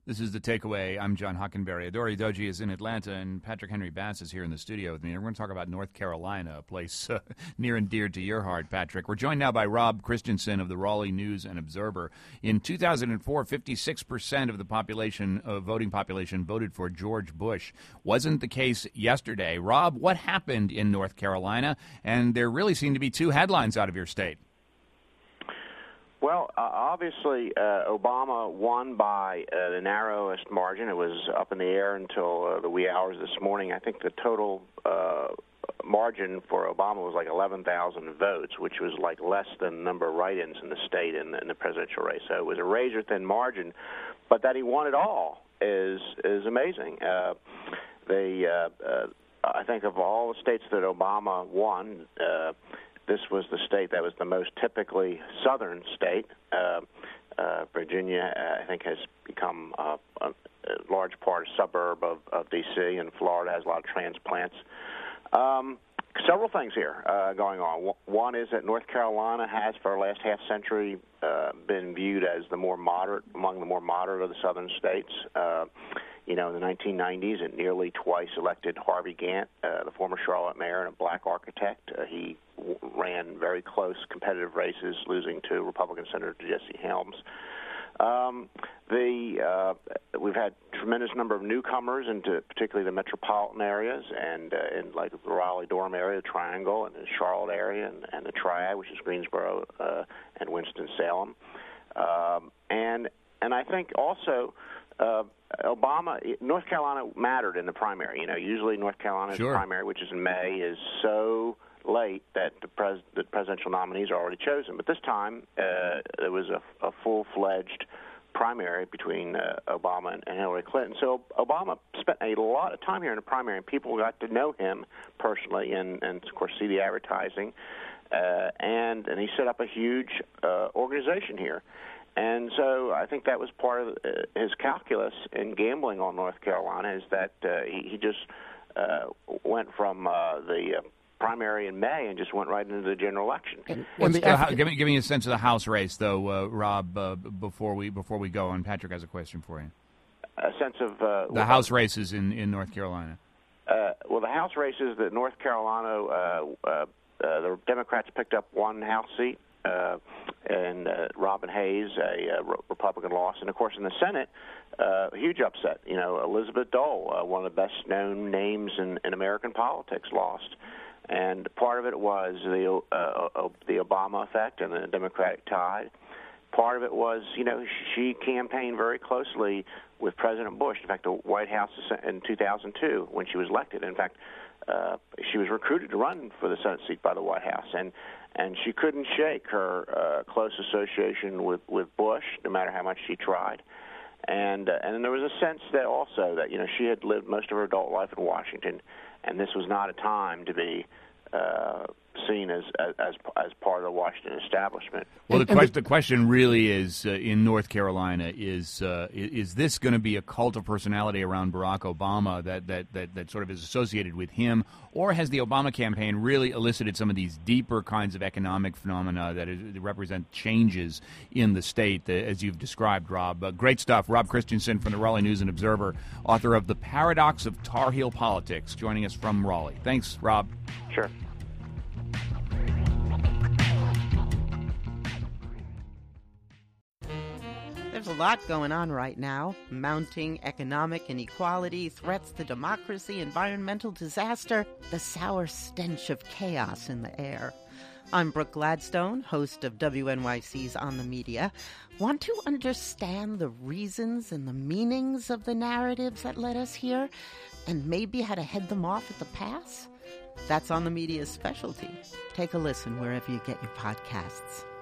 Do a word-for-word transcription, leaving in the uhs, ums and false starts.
This is The Takeaway. I'm John Hockenberry. Adori Doji is in Atlanta, and Patrick Henry Bass is here in the studio with me. We're going to talk about North Carolina, a place uh, near and dear to your heart, Patrick. We're joined now by Rob Christensen of the Raleigh News and Observer. In two thousand four, fifty-six percent of the population, uh, voting population, voted for George Bush. Wasn't the case yesterday. Rob, what happened in North Carolina? And there really seem to be two headlines out of your state. Well, uh, obviously, uh, Obama won by uh, the narrowest margin. It was up in the air until uh, the wee hours this morning. I think the total uh, margin for Obama was like eleven thousand votes, which was like less than the number of write-ins in the state in the, in the presidential race. So it was a razor-thin margin. But that he won it all is is amazing. Uh, the uh, uh, I think of all the states that Obama won, uh, this was the state that was the most typically southern state. Uh, uh, Virginia, uh, I think, has become uh, a, a large part, a suburb of, of D C, and Florida has a lot of transplants. Um, several things here uh, going on. One is that North Carolina has, for the last half century, uh, been viewed as the more moderate, among the more moderate of the southern states. Uh, You know, in the nineteen nineties, it nearly twice elected Harvey Gantt, uh, the former Charlotte mayor and a black architect. Uh, he w- ran very close competitive races, losing to Republican Senator Jesse Helms. Um, the uh, we've had tremendous number of newcomers into particularly the metropolitan areas and uh, in like the Raleigh-Durham area, the Triangle, and the Charlotte area, and, and the Triad, which is Greensboro uh, and Winston-Salem. Um, and and I think also. Uh, Obama, North Carolina mattered in the primary. You know, usually North Carolina's sure. primary, which is in May, is so late that the, pres- the presidential nominees are already chosen. But this time, uh, there was a, a full-fledged primary between uh, Obama and, and Hillary Clinton. So Obama spent a lot of time here in the primary, and people got to know him personally and, and of course, see the advertising. Uh, and, and he set up a huge uh, organization here. And so I think that was part of his calculus in gambling on North Carolina is that uh, he, he just uh, went from uh, the uh, primary in May and just went right into the general election. And, and the, uh, give, me, give me a sense of the House race, though, uh, Rob, uh, before we before we go. And Patrick has a question for you. A sense of uh, the House races in, in North Carolina. Uh, well, the House races that North Carolina, uh, uh, uh, the Democrats picked up one House seat. Uh, and uh, Robin Hayes, a uh, Republican, lost. And, of course, in the Senate, uh, a huge upset. You know, Elizabeth Dole, uh, one of the best-known names in, in American politics, lost. And part of it was the uh, the Obama effect and the Democratic tide. Part of it was, you know, she campaigned very closely with President Bush. In fact, the White House in two thousand two, when she was elected. In fact, uh, she was recruited to run for the Senate seat by the White House. And And she couldn't shake her uh, close association with, with Bush, no matter how much she tried. And uh, and there was a sense that also that, you know, she had lived most of her adult life in Washington, and this was not a time to be uh, seen as, as as part of the Washington establishment. Well, the, question, the question really is, uh, in North Carolina, is uh, is this going to be a cult of personality around Barack Obama that, that, that, that sort of is associated with him, or has the Obama campaign really elicited some of these deeper kinds of economic phenomena that is, represent changes in the state, uh, as you've described, Rob? Uh, great stuff. Rob Christensen from the Raleigh News and Observer, author of The Paradox of Tar Heel Politics, joining us from Raleigh. Thanks, Rob. Sure. There's a lot going on right now. Mounting economic inequality, threats to democracy, environmental disaster, the sour stench of chaos in the air. I'm Brooke Gladstone, host of W N Y C's On the Media. Want to understand the reasons and the meanings of the narratives that led us here, and maybe how to head them off at the pass? That's On the Media's specialty. Take a listen wherever you get your podcasts.